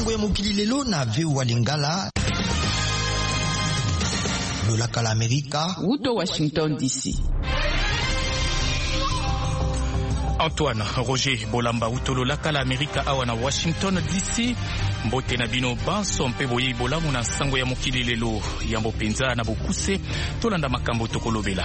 sango ya mokili lelo na VOA Lingala. Lolaka la Amerika. Wuto Washington DC. Antoine Roger Bolamba utololaka la Amerika awa na Washington DC. Mbote na bino banso mpe boye bolamu na sango ya mokili lelo yambo penza na bokuse tolanda makambo tokolobela.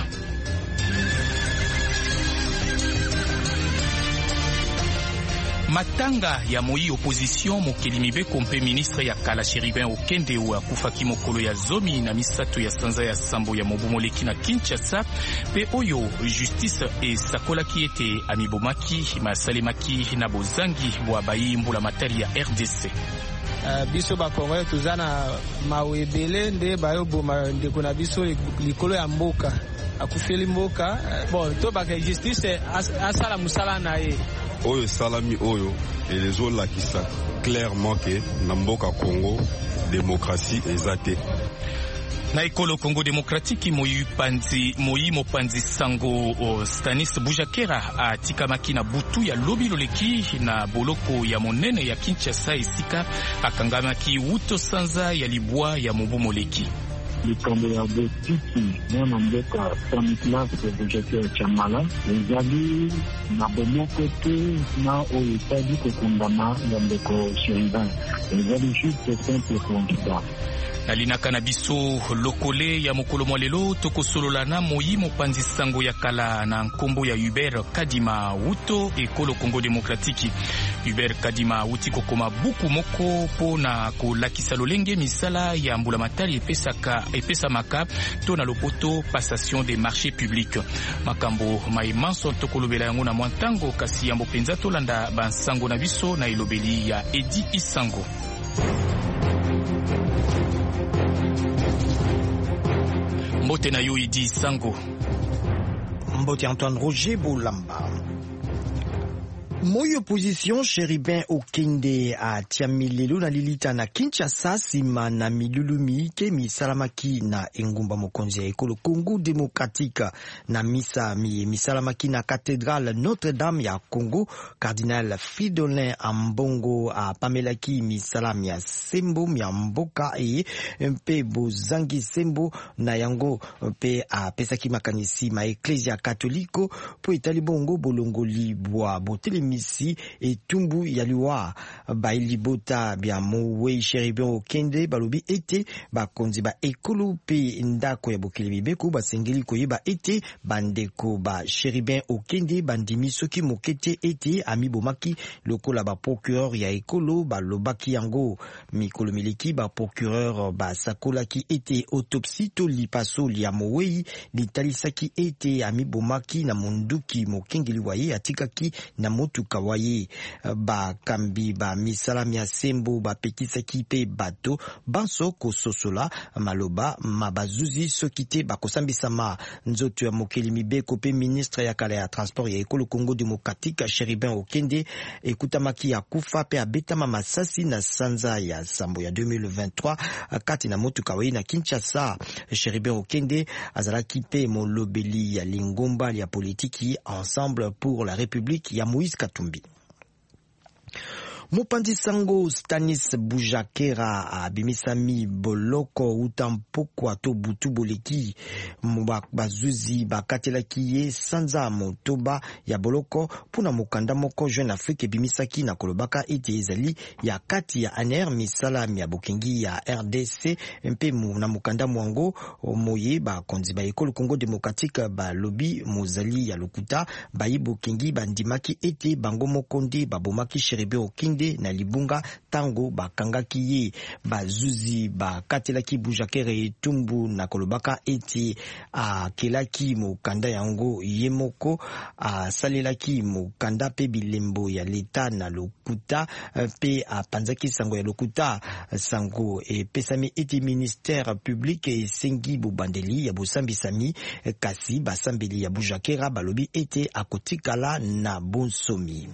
Matanga ya moi opposition mokili mibeko mpe ministre ya kala Chéribin Okende wa kufaki mokolo ya zomi na misato ya sanza ya sambo ya mobumoleki na Kinshasa pe oyo justice esakolaki ete amibomaki masalemaki na bozangi bwa bayimbula matari ya RDC. Biso bakongo tuzana mawebele nde bayoboma ndeko na biso likolo ya mboka akufeli mboka bon to baka justice asala musala na ye oyo salami oyo elezo lakisa clairement que na mboka Congo démocratie ezate na ekolo Congo démocratique moi mopanzi sango Stanis Bujakera atikamaki na butu ya lobi loleki na boloko ya monene ya Kinshasa esika akangamaki wuto sanza ya libwa ya mobumoleki. likambo ya botiki mwana mboka Stanislas Bujakera Chamala ezali na bomoko te na oyo etali kokundama ya ndeko Chéribin ezali juste simple constat. Nalinaka na biso lokole ya mokolo mwalelo tokosolola na moi mopanzi sango ya kala na nkombo ya Hubert Kadima wuto ekolo Congo démocratique. Hubert Kadima wuti kokoma buku moko po na kolakisa lolenge misala ya mbula matari epesamaka to na lopoto passation des marchés publics. Makambo maimanso tokolobela yango na mwantango kasi yambo penza tolanda bansango na biso na elobeli ya Edi Isango. Mbote na yo Edi Sango. Mbote Antoine Roger Bolamba. Moi opposition Chéribin Okende a tiamilelo na lilita na Kinshasa sima na milulumi ke misalamaki na engumba mokonzi ya ekolo Congo démocratique na misalamaki na cathédrale Notre-Dame ya Congo. Cardinal Fridolin Ambongo a pamelaki misalam ya sembo ya mboka mpe bozangi sembo na yango mpe a pesaki makanisi ma Ecclesia Katoliko po etali bongo bolongoli bwa botelemi misi etumbu yaliwa bailibota bya Mowe Chéribin Okende balobi ete bakonzi ba ekolo pe ndako ya bokili bibeko basengeli koyeba ete bandeko ba Chéribin Okende bandimi soki mokete ete amibomaki lokola ba procureur ya ekolo balobaki yango mikolo miliki ba procureur basakolaki ete autopsie to lipaso ya Mowe litalisaki ete amibomaki na monduki mokengeli waye atikaki na motu kawaye bakambi ba misalami ya sembo bapekisaki pe bato banso kososola maloba mabazuzi sokite bakosambisama nzoto ya mokeli mibeko pe ministre ya kala ya transport ya ekolo Congo démocratique Chéribin Okende ekutamaki ya kufa pe abetama masasi na sanza ya sambo ya 2023 kati na motu kawaye na Kinshasa. Chéribin Okende azalaki pe molobeli ya lingomba ya politiki Ensemble pour la République ya Moïse Katumbi. Mopanzi sango Stanis Bujakera abimisami boloko utampokwa to butu boleki bazuzi bakatelaki ye sanza motoba ya boloko puna mokanda moko Jeune Afrique bimisaki na kolobaka ete ezali ya kati ya ANR misalami ya bokengi ya RDC mpe na mokanda mwango moye bakonzi ba ekolo Congo démocratique balobi mozali ya lokuta bayi bokengi bandimaki ete bango mokonde babomaki Chéribin Okende na libunga tango bakangaki ye bazuzi bakatelaki Bujakera etumbu na kolobaka eti kelaki mokanda yango yemoko salelaki mokanda pe bilembo ya leta na lokuta pe panzaki sango ya lokuta sango pesami eti ministère public esengi bobandeli ya bosambisami kasi basambeli ya Bujakera balobi ete akotikala na bonsomi.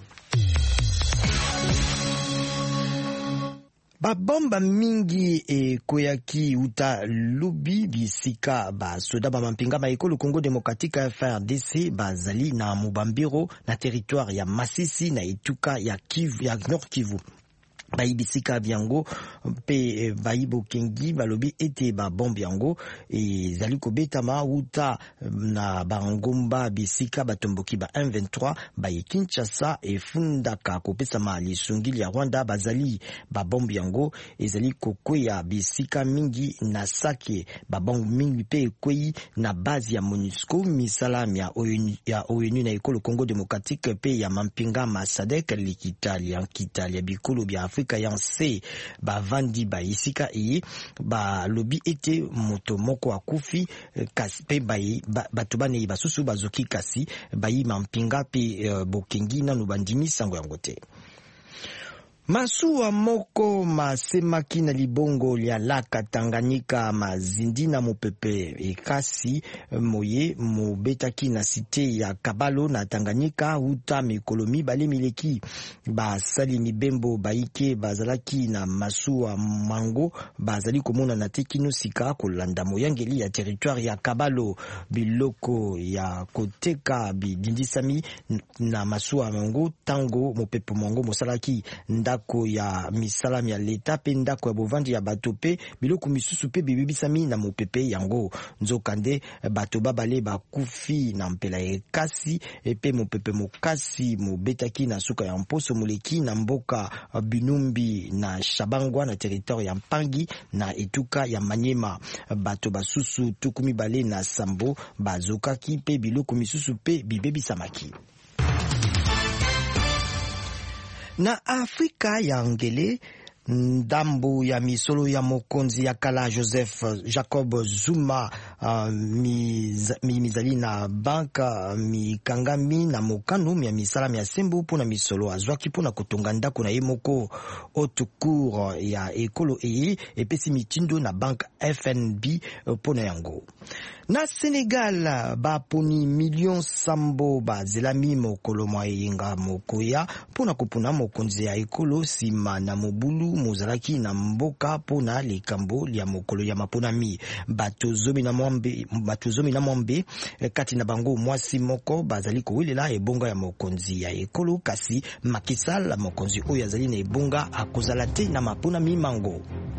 Babomba mingi koyaki uta lubi bisika ba soda ba mampinga ba ekolo Congo démocratique FARDC bazali na Mubambiro na territoire ya Masisi na Ituka ya Kivu ya Nord Kivu. bayi bisika biango pe bayi bokengi balobi ete ba bombe yango ezali kobetama uta na bangomba bisika batomboki ba M23 bayi Kinshasa efundaka kopesama lisungili ya Rwanda bazali ba bombe yango ezali kokwea bisika mingi na Sake ba bombe mingi pe kwei na base ya MONUSCO misalam ya ONU na ekolo Congo Démocratique pe ya mampinga Masadek likitali ya kitali bikolo bya Afrika yanse ba vandi ba isika ba lobi ete moto moko akufi kasi pe bato bane basusu bazoki kasi bayi mampinga pe bokengi nanu bandimi sango yango te. Masuwa moko masemaki na libongo lya laka Tanganyika mazindi na mopepe ekasi moye mobetaki na site ya Kabalo na Tanganyika uta mikolo mibale mileki basali mibembo baike bazalaki na masuwa mango bazali komona na tekino sika kolanda moyangeli ya territoire ya Kabalo biloko ya koteka bidindisami na masuwa mango tango mopepe mango mosalaki ndako ya misalam ya leta pe ndako ya bovandi ya bato pe biloko misusu pe bibibisami na mopepe yango nzokande bato babale bakufi na mpela ekasi pe mopepe mokasi mobetaki na suka ya mposo moleki na mboka Binumbi na Shabangwa na territoire ya Mpangi na etuka ya Manyema bato basusu tukumi bale na Sambo bazokaki pe biloko misusu pe bibebisamaki. Na Afrika ya ngele ndambo ya misolo ya mokonzi ya kala Joseph Jacob Zuma mizali na banka mikangami na mokano ya misala ya sembo pona misolo azwaki pona kotonga ndako na ye moko autocour ya ekolo epesi mitindo na bank FNB pona yango. Na Senegal baponi million sambo bazelami mokolo mwa yenga mokoya pona kopona mokonzi ya ekolo sima na mobulu mozalaki na mboka pona likambo ya mokolo ya maponami bato zomi na mwambe kati na bango mwasi moko bazali kowelela ebonga ya mokonzi ya ekolo kasi Macky Sall mokonzi oyo azali na ebonga akozala te na maponami mango.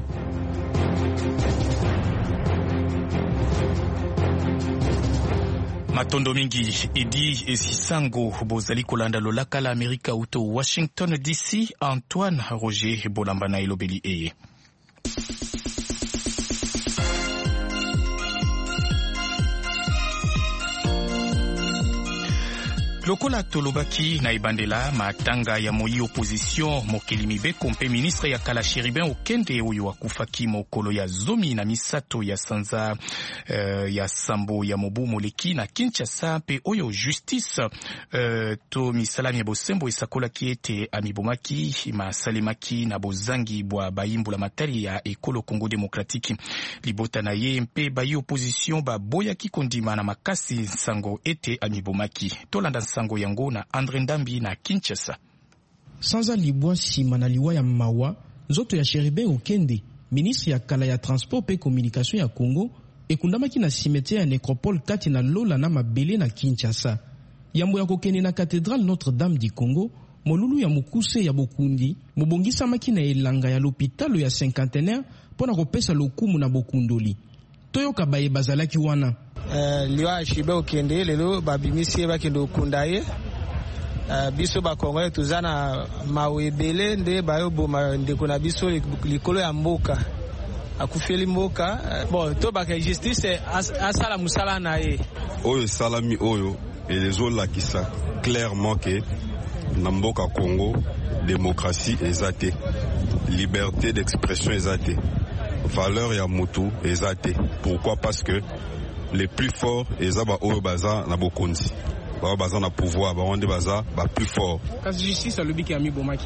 Matondo mingi edi esisango bozali kolanda lolaka la Amerika uto Washington DC. Antoine Roger Bolamba na elobeli eye. Lokola tolobaki na ibandela matanga ya moyi opposition mokeli mibeko mpe ministre ya kala Chéribin Okende oyo akufaki mokolo ya zomi na misato ya sanza ya sambo ya mobu moleki na Kinshasa pe oyo justice to misalami ya bosembo esakolaki ete amibomaki masalemaki na bozangi bwa bayimbula matari ya ekolo Congo Démocratique libota na ye mpe bayi opposition baboyaki kondima na makasi sango ete amibomaki tolanda sango yango na Andre Ndambi na Kinshasa. Sanza libwa sima na liwa ya mawa nzoto ya Chéribin Okende ministre ya kala ya transport pe communication ya Congo ekundamaki na cimetière ya nécropole kati na lola na mabele na Kinshasa. Yambo ya kokende na cathédrale Notre-Dame du Congo molulu ya mukuse ya bokundi mobongisamaki na elanga ya l'hôpital ya cinquantenaire pona kopesa lokumu na bokundoli toyoka baye bazalaki wana. Liwa Chéribin Okende lelo babimisi bakende okundaye biso bakongole tuzana mawebele nde bayoboma ndeko na biso likolo ya mboka akufeli mboka bon to baka justice asala musala na ye oyo salami oyo elezolakisa clairement que na mboka Congo démocratie ezate liberté d'expression ezate valeur ya mutu ezate. Pourquoi? Parce que les plus forts ezaba oyo baza na bokonzi baza na pouvoir baonde baza ba plus fort kasi justice alobiki ami bomaki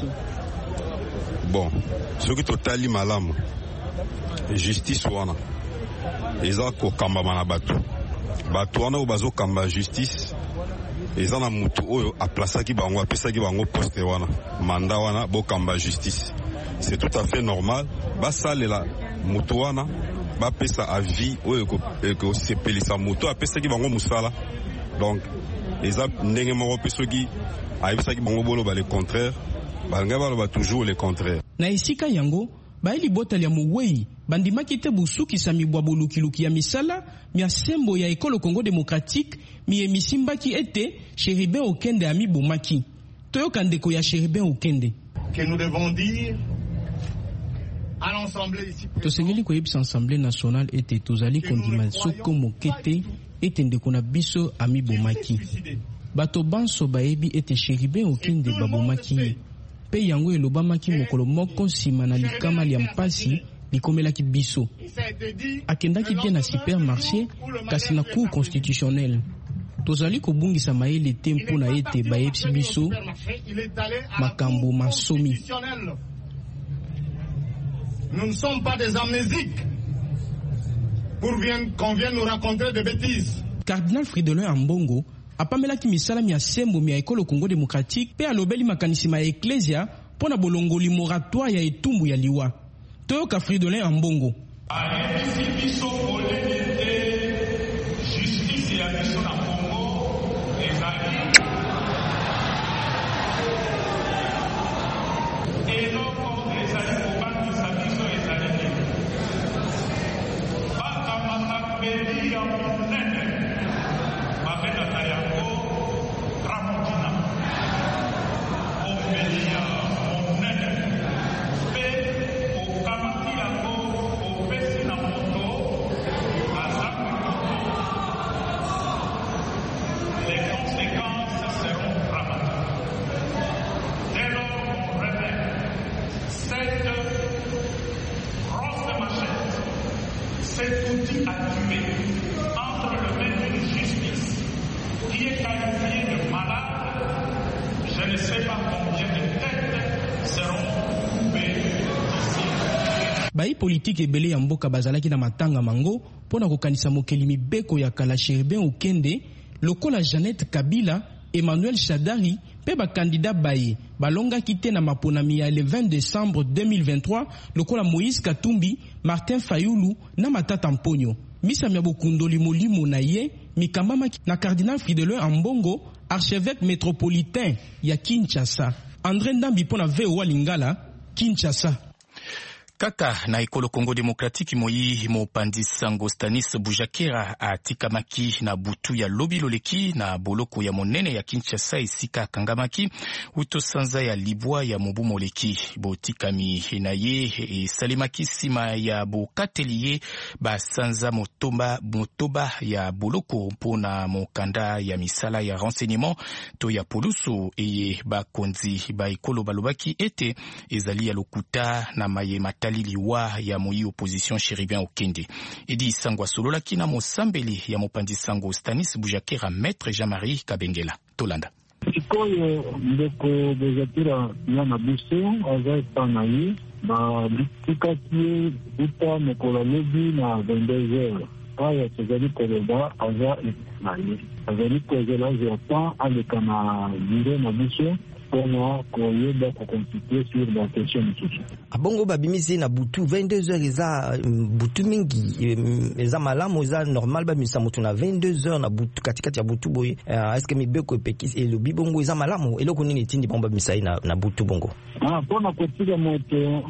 bon soki totali malamu justice wana eza kokambama na bato wana oyo bazokamba justice eza na mutu oyo aplasaki bango apesaki bango poste wana manda wana bokamba justice. C'est tout à fait normal basalela mutu wana bapesa avis oyo ekosepelisa mutu apesaki bango musala. Donc eza ndenge moko pe soki ayebisaki bango boloba le contraire balinga baloba toujours le contraire. Na esika yango baeli botali ya mowei bandimaki te busukisa mibwabo lukiluki ya misala mia sembo ya ekolo Congo démocratique mi emisimbaki ete Chérubin Okende amibomaki. Toyoka ndeko ya Chérubin Okende. Que nous devons dire à l'Assemblée ici. Tosengeli koyebisa Assemblée nationale ete tozali kondima soko mokete ete ndeko na biso amibomaki. Bato banso bayebi ete Chérubin Okende babomaki. Pe yango elobamaki mokolo moko nsima na likama lia mpasi likomelaki biso. Akendaki bien na supermarché kasi na cour constitutionnelle. Tozali kobungisa mayele te mpona ete bayebisi biso makambo masomi. Nous ne sommes pas des amnésiques pour qu'on vienne nous raconter des bêtises. Cardinal Fridolin Ambongo apamelaki misala mia sembo mia ekolo Congo démocratique pe alobeli makanisi ma ecclesia pona bolongoli moratoire ya etumbu ya liwa. Toyoka Fridolin Ambongo. Bai politique ebele ya mboka bazalaki na matanga mango pona kokanisa mokeli mibeko ya kala Chérubin Okende lokola Jeannette Kabila, Emmanuel Shadari pe ba candidat baye balongaki te na maponami ya le 20 décembre 2023 lokola Moïse Katumbi, Martin Fayulu na Matata Mponyo. Misa mya bokundoli molimo na ye mikambamaki na Cardinal Fridolin Ambongo, archevêque métropolitain ya Kinshasa. André Ndambi pona VOA Lingala, Kinshasa. Kaka na ekolo Congo démocratique moyi mopandi sango Stanis Bujakera atikamaki na butu ya lobi loleki na boloko ya monene ya Kinshasa esika kangamaki uto sanza ya libwa ya mobu moleki botikami na ye esalemaki sima ya bokateliye ba sanza motoba ya boloko mpona mokanda ya misala ya renseignement to ya polusu eye bakonzi ba ekolo balobaki ete ezali ya lokuta na maye liwa ya moyi opposition Chérubin Okende. Edi sangwa solola kina mosambeli ya mopandi sango Stanis Bujakera Maître Jean-Marie Kabengela. Tolanda. Sikoyo ndeko Bujakera yana biso aza pana ye ba litikaki uta mokolo lobi na 22h. Aya tozali koloba aza na ye. Azali kozela zertan aleka na biro na biso pour koyeba kokonstituer sur la question misusu. Abongo babimisi na butu 22h eza butu mingi eza malamu eza normal babimisa mutu na 22h na butu katikati ya butu boye. Est-ce que mibeko epekisi elobi bongo eza malamu eloko nini tindi bomba bimisa na butu bongo? Pona kotika moto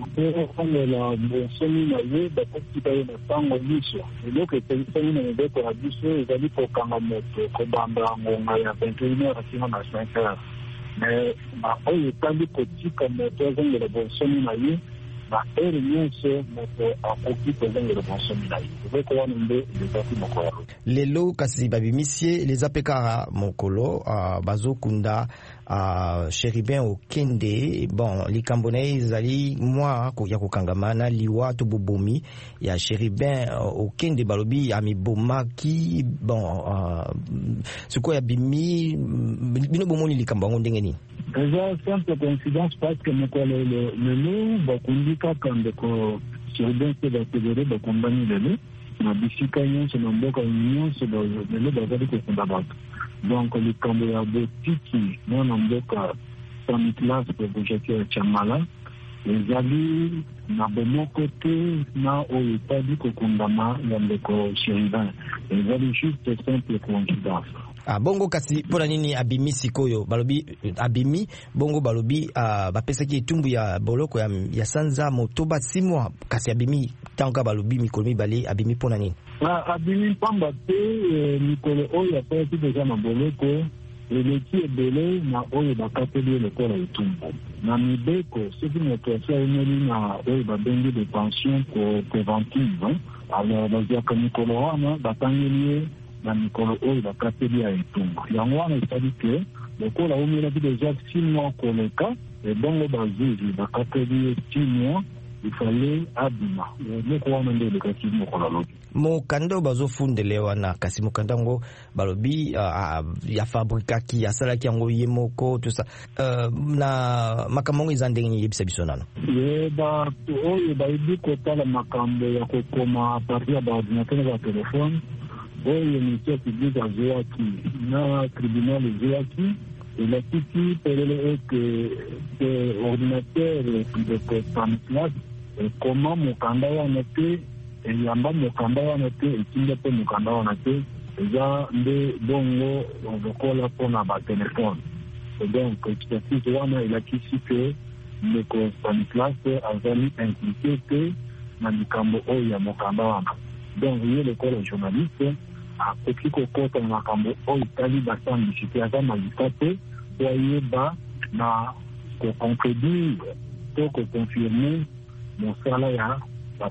la bosoni na ye bakotika ye na tango biso. Eloko epekisani na mibeko na biso ezali kokanga moto kobamba ngonga ya 21h asima na 5h. Mais oyo etali kotika moto azongela bosoni na ye na ere nyonso moto akoki kozongela bosoni na ye eloko wana nde ezaki mokolo lelo kasi babimisie leza peka mokolo bazokunda Chérubin Okende. Bon, likambo na ezali mwa ya kokangamana liwa to bobomi ya Chérubin Okende balobi amibomaki. Bon, siko ya bimi bino bomoni likambo ngo ndenge ni eza simple coïncidence parce que mokolo lelo bakundika kandeko Chérubin se bategere bakundani lelo na bisika nyonso na mboka nyonso lelo bazali kokunda bato. Donc likambo ya botiki mwana mboka Stanislas Bujakera Chamala ezali na bomoko te na oyo etali kokundama ya ndeko Chérubin. Ezali juste simple coïncidence. bongo kasi pona nini abimi sikoyo balobi abimi bongo balobi bapesaki etumbu ya boloko ya sanza motoba 6 mois kasi abimi tanka balobi mikolo mibale abimi pona nini abimi pamba te mikolo oyo apesi deja na boloko eleki ebele na oyo bakateli lokola etumbu na mibeko soki moto asi aemeli na oyo babengi detention préventive alors baziaka mikolo wana batangeli ye na mikolo oyo bakateli ya etumbu yango wana esali ke lokola omelaki deja 6 mois koleka ebongo bazuzi bakateli ye 6 mois ifale abima loko wana nde elekaki mokola lobi mokanda bazofundele wana kasi mokanda ngo balobi ya fabrikaki asalaki yango ye moko tout ça na makambo ngo eza ndenge yebisa biso nano bato oyo bayebi kotala makambo ya kokoma a partir ya baordinateur na batelefone oyo ministère public azwaki na tribunal ezwaki elakisi pelele ete ordinateur de Stanislas ekoma mokanda wana te eyamba mokanda wana te etinda mpe mokanda wana te eza nde bongo lokola mpona batelefone donc expertise wana elakisi ke ndeko Stanislas azali impliqué te na likambo oyo ya mokanda wana donc ye lokola journaliste akoki kokota na makambo oyo etali basambisi te aza magistrat te po ayeba na kocontredire to koconfirme mosala ya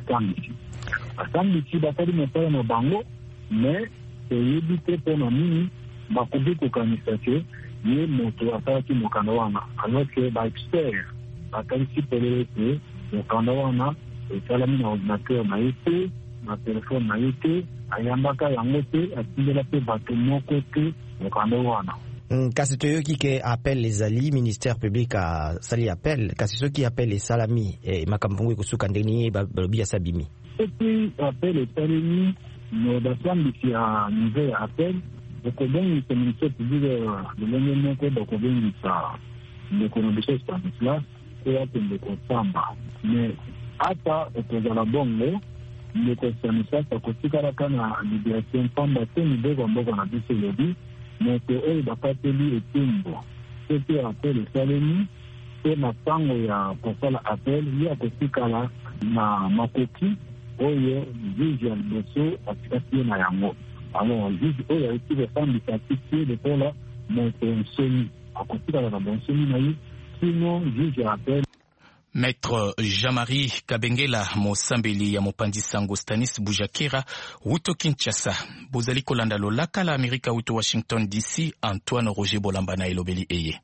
basambisi basali mosala na bango mais eyebi te mpona nini bakoki kokanisa ke ye moto asalaki mokanda wana alors ke baexpert batalisi pelele te mokanda wana esalami na ordinateur na ye te na telefone na ye te ayambaka yango te atindela mpe bato moko te mokanda wana kasi toyoki ke appel ezali ministère public asali appel kasi soki appel esalami makambo ngo ekosuka ndeni balobi asabimi soki appel esalemi no basambisi ya niveau ya appel okobongisa ministère public lolenge moko bakobongisa ndeko na biso Stanislas po akende kosamba mais ata ekozala bongo ndeko Stanislas akotikalaka na libération pamba te mibeko mboka na biso elobi moto oyo bakateli etumbu soki appel esalemi mpe na ntango ya kosala appel ye akotikala na makoki oyo juge ya liboso atikaki ye na yango alors juge oyo ayeki kosambisa atiki ye lokola moto nsoni akotikala na bonsoni na ye sino juge ya appel. Maître Jean-Marie Kabengela mosambeli ya mopanzi sango Stanis Bujakera wuto Kinshasa bozali kolanda lolaka la Amerika wuto Washington DC Antoine Roger Bolamba na elobeli eye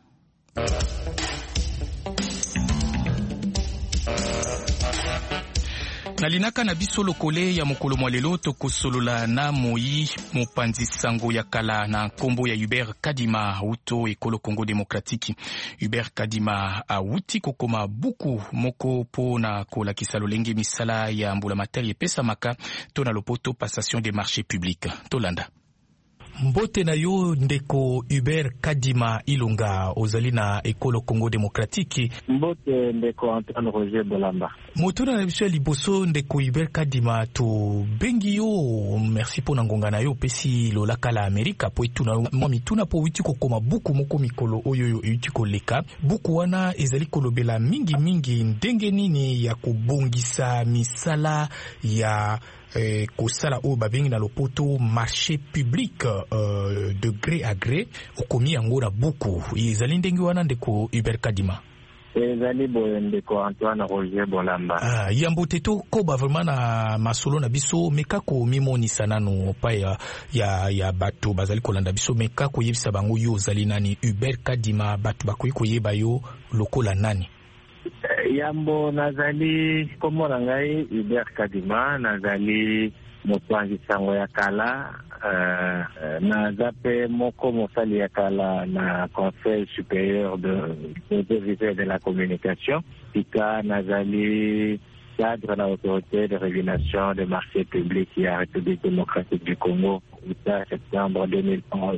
nalinaka na biso lokole ya mokolo mwalelo tokosolola na moi mopanzi sango ya kala na nkombo ya Hubert Kadima wuto ekolo Congo Démocratique. Hubert Kadima awuti kokoma buku moko po na kolakisa lolenge misala ya mbula materi epesamaka to na lopoto passation des marchés publics. Tolanda mbote na yo ndeko Hubert Kadima Ilunga ozali na ekolo Congo Démocratique. Mbote ndeko Antoine Roger Bolamba. Motuna na biso liboso ndeko Hubert Kadima to bengi yo merci po na ngonga na yo pesi lolaka la Amerika po etuna mwami tuna po witi kokoma buku moko mikolo oyo yuti koleka buku wana ezali kolobela mingi ndenge nini ya kobongisa misala ya kosala oyo babengi na lopoto marché public de gré à gré okomi yango na buku ezali ndenge wana ndeko Hubert Kadima. Ezali boye ndeko Antoine Roger Bolamba. Yambo teto koba vraiment na masolo na biso mekako mimonisa nano pa ya bato bazali kolanda biso mekako yebisa bango yo ozali nani Hubert Kadima bato bakoyi koyeba yo lokola nani. Yambo nazali komo na ngai Hubert Kadima nazali mopanzi sango ya kala naza pe moko mosali ya kala na Conseil supérieur de l'audiovisuel et de la communication pika nazali cadre na autorité de régulation des marchés publics ya République démocratique du Congo 8 septembre 2011.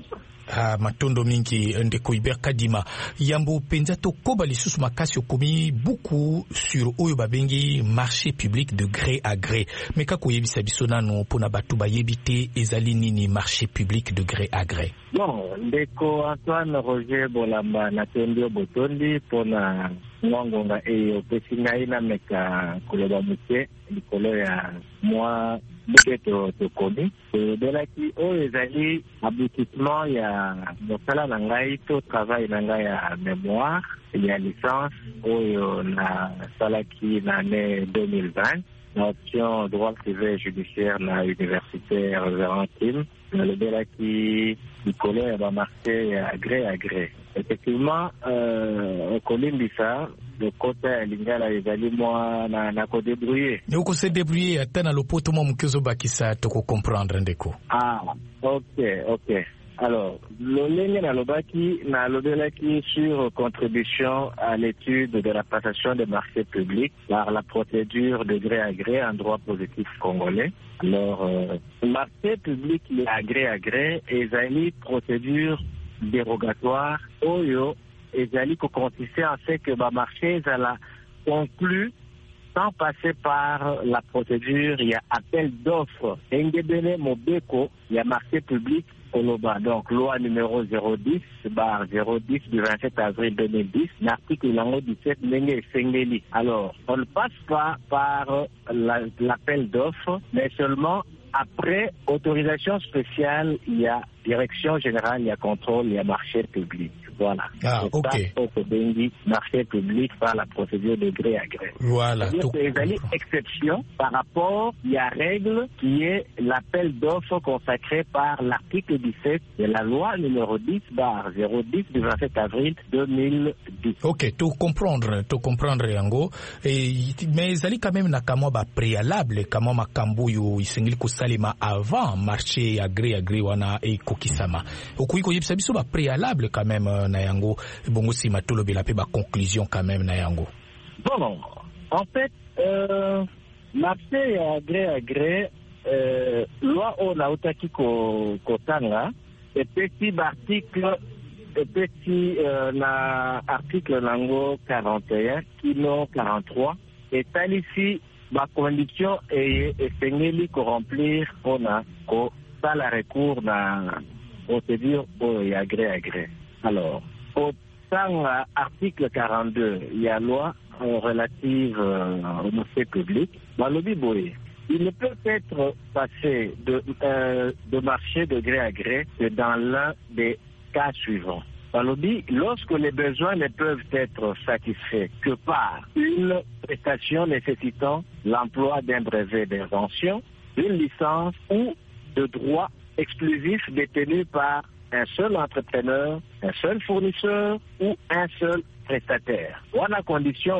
matondo mingi ndeko Hubert Kadima yambo penza to koba lisusu makasi okomi beaucoup sur oyo babengi marché public de gré à gré mais kako yebisa biso nano pona batu bayebite ezali nini marché public de gré à gré. Bon, ndeko Antoine Roger Bolamba na Tembio Botondi pona ngonga e opesi ngai na meka koloba muke likolo ya moi buketo tokomi belaki oyo ezali aboutissement ya mosala na ngai to travail na ngai ya mémoire ya licence oyo na salaki na année 2020 na option droit privé judiciaire na université Laurentine le belaki likolo ya bamarché ya gré à gré. Effectivement, okolimbisa le côté ya lingala ezali moi na ko débrouiller. Ne ko se débrouiller ata na lopoto mo mukezo bakisa to ko comprendre ndeko. Ah, OK. Alors, l'olenge na lobaki na lobelaki sur contribution à l'étude de la passation des marchés publics par la procédure de gré à gré en droit positif congolais. Alors, marché public à gré ezali procédure dérogatoire oyo ezali ko consistait en fait que ba marché ezala conclu sans passer par la procédure, il y a appel d'offres. Engebene Mobeko, il y a marché public Koloba. Donc, loi numéro 010/010 du 27 avril 2010, l'article 17, Nenge Sengeli. Alors, on ne passe pas par l'appel d'offres, mais seulement après autorisation spéciale, il y a direction générale, il y a contrôle, il y a marché public. Voilà. Ah, OK. Marché public par la procédure de gré à gré. Voilà. C'est une exception par rapport, il y a règle qui est l'appel d'offres consacré par l'article 17 de la loi numéro 10/010 du 27 avril 2010. OK, tout comprendre yango. Mais zali quand même na kamo ba préalable kamo makambo yo isengili ko salima avant marché à gré wana e kokisama. Okuiko yebisa biso ba préalable quand même na yango bongo si matolo bela pe ba conclusion quand même na yango. Bon, en fait marché à gré loi on a otaki ko tanga et petit article na article nango 41 kino 43 et ici ma condition est sengeli ko remplir on a ko sala recours na procédure à gré. Alors, au article 42, il y a loi relative au marché public. Il ne peut être passé de marché de gré à gré que dans l'un des cas suivants. Lorsque les besoins ne peuvent être satisfaits que par une prestation nécessitant l'emploi d'un brevet d'invention, une licence ou de droit exclusif détenu par un seul entrepreneur, un seul fournisseur ou un seul prestataire. Voilà condition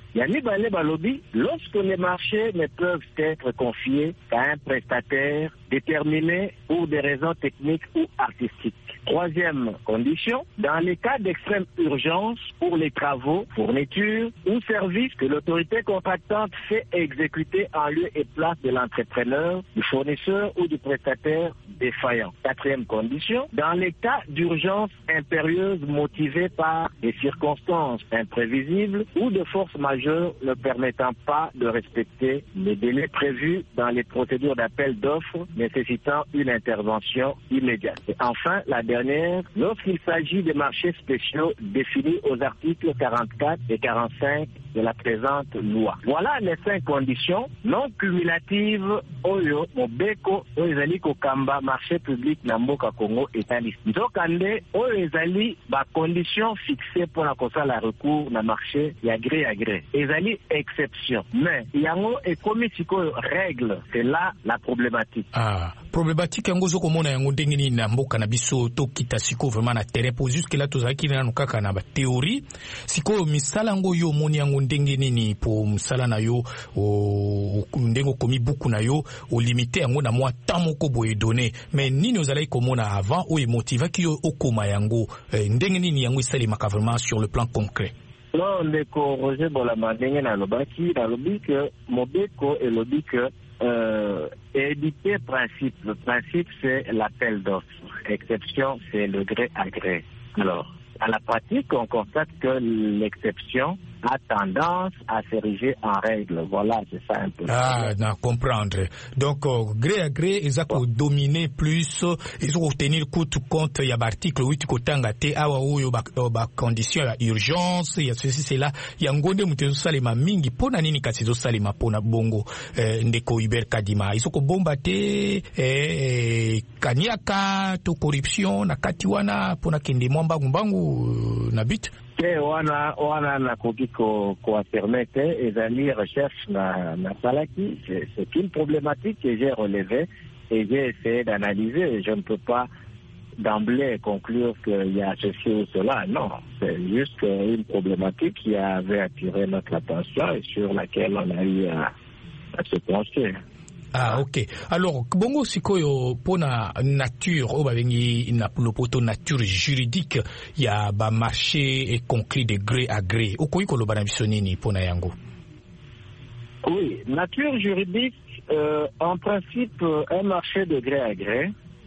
lorsque les marchés ne peuvent être confiés à un prestataire déterminé pour des raisons techniques ou artistiques. Troisième condition, dans les cas d'extrême urgence pour les travaux, fournitures ou services que l'autorité contractante fait exécuter en lieu et place de l'entrepreneur, du fournisseur ou du prestataire défaillant. Quatrième condition, dans les cas d'urgence impérieuse motivée par des circonstances imprévisibles ou de force majeure ne permettant pas de respecter les délais prévus dans les procédures d'appel d'offres nécessitant une intervention immédiate. Et enfin, la dernière, lorsqu'il s'agit des marchés spéciaux définis aux articles 44 et 45 de la présente loi. Voilà les 5 conditions non cumulatives oyo mobeko oyo ezali kokamba marché public na mboka Congo etali. Nzokande oyo ezali ba conditions fixées pour la kosala recours na marché ya gré à gré. Ezali exception. Mais yango ekomi sikoyo règle, c'est là la problématique. Ah, problématique yango zoko mona yango ndenge nini na mboka na biso to kita siko vraiment na terrain pour jusque là tozaki na nukaka na ba théorie sikoyo misala ngo yo moni yango ndenge nini po msala na yo ndenge komi buku na yo o limité yango na mwa temps moko boye donné mais nini ozalaki komona avant o motiva ki yo okoma yango ndenge nini yango isalema vraiment sur le plan concret. Non, ndeko Roger Bolama ndenge na lobaki que mobeko et lobi que éditer principe. Le principe, c'est l'appel d'offres. Exception, c'est le gré à gré. Alors, à la pratique, on constate que l'exception a tendance à s'ériger en règle. Voilà, c'est ça un peu. Ah, non, comprendre. Donc, gré à gré, ils ont dominé plus, ils ont tenir compte, il y a l'article 8 kotanga te awa oyo ba condition ya urgence, il y a ceci, c'est là, il y a ngonde mutezo salema mingi, pona nini kasi zo salema pona bongo, ndeko Hubert Kadima. Ils ont bomba te, kaniaka, to corruption, na kati wana, pona kende mwamba ngumbangu, na bit. wana nakoki koaffirme te ezali recherche na salaki. C'est une problématique que j'ai relevée et j'ai essayé d'analyser. Je ne peux pas d'emblée conclure qu'il y a ceci ou cela. Non, c'est juste une problématique qui avait attiré notre attention et sur laquelle on a eu à se pencher. Ah, ok. Alors, bongo sikoyo pona nature, o babengi na lopoto nature juridique, ya ba marché et conclu de gré à gré. Okoyi ko loba na biso nini pona yango? Oui, nature juridique, en principe, un marché de gré à gré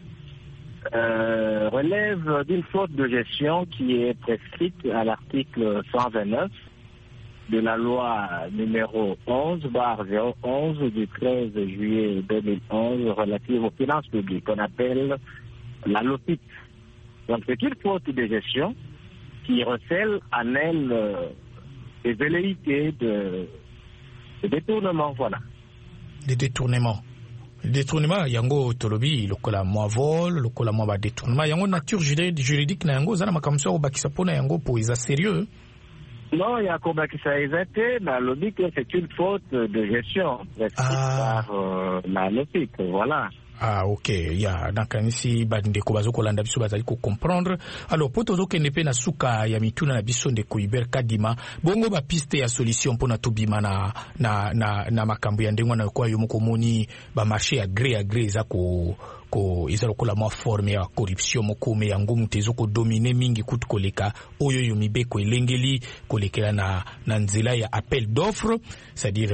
relève d'une faute de gestion qui est prescrite à l'article 129 de la loi numéro 11/011 du 13 juillet 2011 relative aux finances publiques, qu'on appelle la LOPIT. Donc c'est une faute de gestion qui recèle en elle des velléités de détournement, voilà. Des détournements. Le détournement, yango tolobi, lokola moi vol, lokola moi ba détournement, yango nature juridique na yango, zana makamso au bakisa pona yango pour isa sérieux. Non, il y a Kobakisa Ezate, mais le dit que c'est une faute de gestion par la LOPIT, voilà. Ah, ok, ya nakanisi bandeko bazokolanda biso bazali ko comprendre. Alors poto zokende pe na suka ya mituna na biso ndeko Hubert Kadima, bongo ba piste ya solution pona tobima na makambo ya ndengwa na kwa yo moko moni ba marché à gré za ko izalo kola mo forme ya corruption moko me yango mutezo ko dominer mingi kutu koleka oyo yo mibeko elengeli kolekela na nzela ya appel d'offre, c'est-à-dire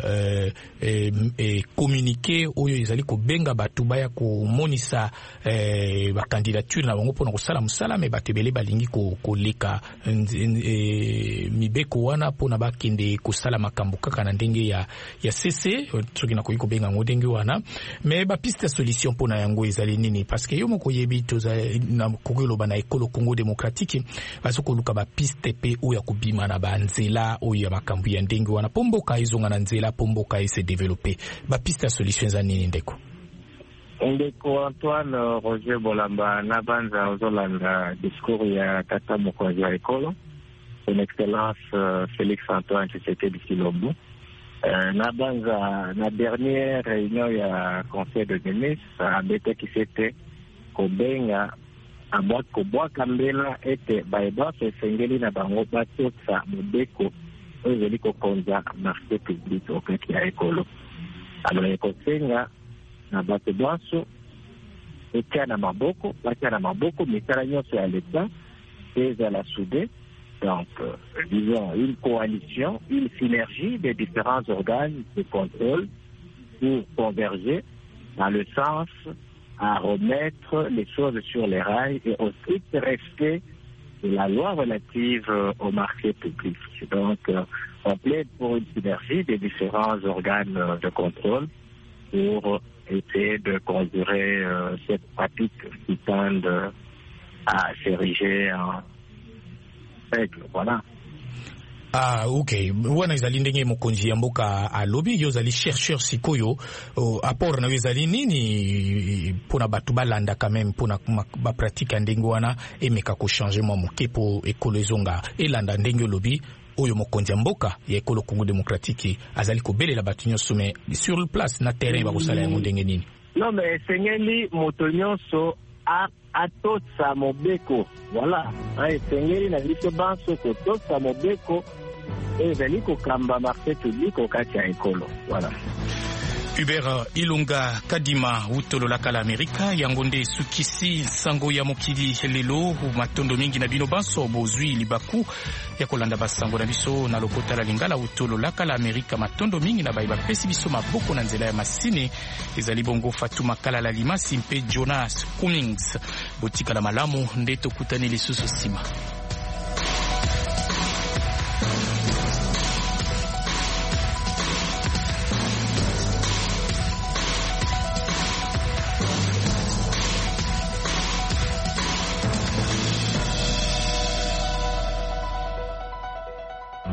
communiquer oyo izali ko benga batu baya ko monisa ba candidature na bango pona ko sala musala me batebele balingi ko leka mibeko wana pona bakende ko sala makambo kaka na ndenge ya CC soki na ko benga ngodenge wana me ba piste solution pona yango ezali nini parce que yo moko yebi toza na kokoloba na ekolo Congo démocratique basoko luka ba piste pe oya kubima na banzela oya makambo ya ndenge wana pomboka izonga na nzela pomboka ise développer ba piste solution za nini ndeko Antoine Roger Bolamba na banza ozolanda discours ya tata mokonzi ya ekolo son excellence Félix Antoine Tshisekedi Tshilombo. Na dernière réunion il y a conseil de ministres à bete qui s'était kobenga abwa kobwa kambela ete baeba sengeli na bango batotsa mobeko ezeli kokonza marché public okati ya ekolo. Alors ekosenga na bato bwaso etia na maboko misala nyonso ya l'État ezala soudé. Donc, disons, une coalition, une synergie des différents organes de contrôle pour converger dans le sens à remettre les choses sur les rails et au strict respect de la loi relative au marché public. Donc, on plaide pour une synergie des différents organes de contrôle pour essayer de conjurer cette pratique qui tend à s'ériger en voilà. Ah, ok. Wana izali ndenge mokonzi ya mboka alobi yo zali chercheur sikoyo apport na ezali nini pona batu balanda quand même pona ba pratique ndenge wana emeka ko changer mo moke po ekolo ezonga elanda ndenge lobi oyo mokonzi ya mboka ya ekolo Congo démocratique azali ko belela batu nyonso mais sur le place na terrain ba ko sala yango ndenge nini. Non mais sengeli moto nyonso atotsa mobeko, voilà. Sengeli na biso banso kototsa mobeko ezali kokamba marché public okati ya ekolo, voilà. Hubert Ilunga Kadima utolo la kala Amerika yangonde sukisi sango ya mokili lelo matondo mingi na bino banso bozwi libaku ya kolanda basango na biso na lokota la lingala utolo la kala Amerika matondo mingi na baiba pesi biso maboko na nzela ya masine ezali bongo Fatuma Kala la Limasi mpe Jonas Cummings botika la malamu ndeto kutani lisusu sima.